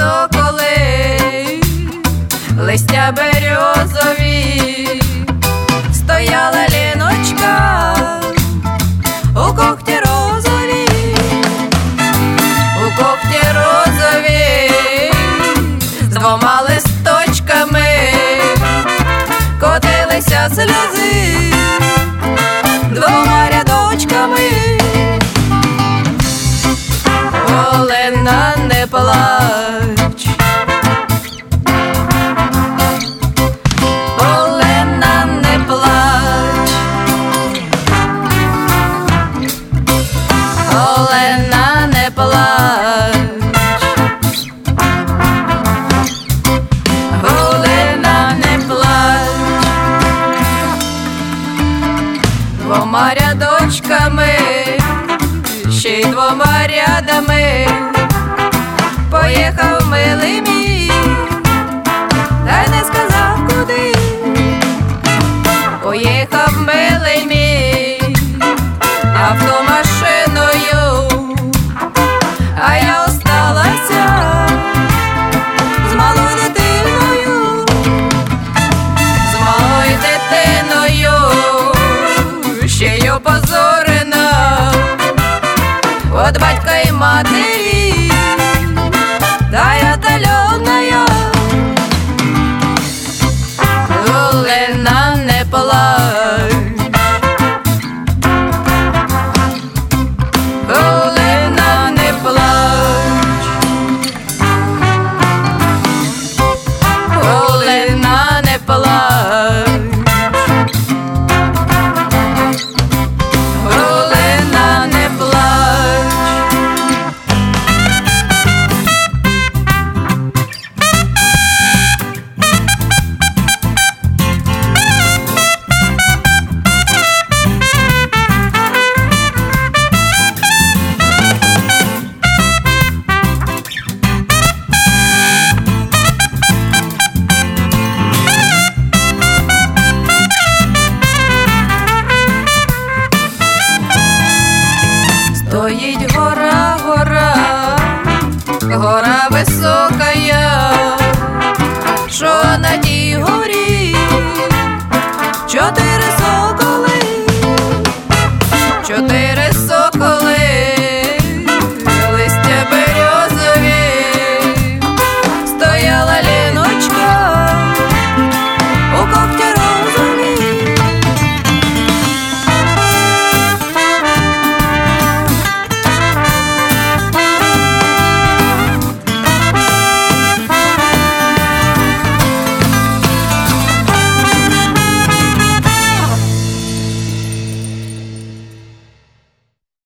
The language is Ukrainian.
соколи, листя березові, стояла ліночка у когті розові, у когті розові, з двома листочками котилися сльози, двома рядочками. Олена, не плач, Олена, не плач, Олена, не плач, Олена, не плач. Двома рядочками, ще й двома рядами поїхав милий мій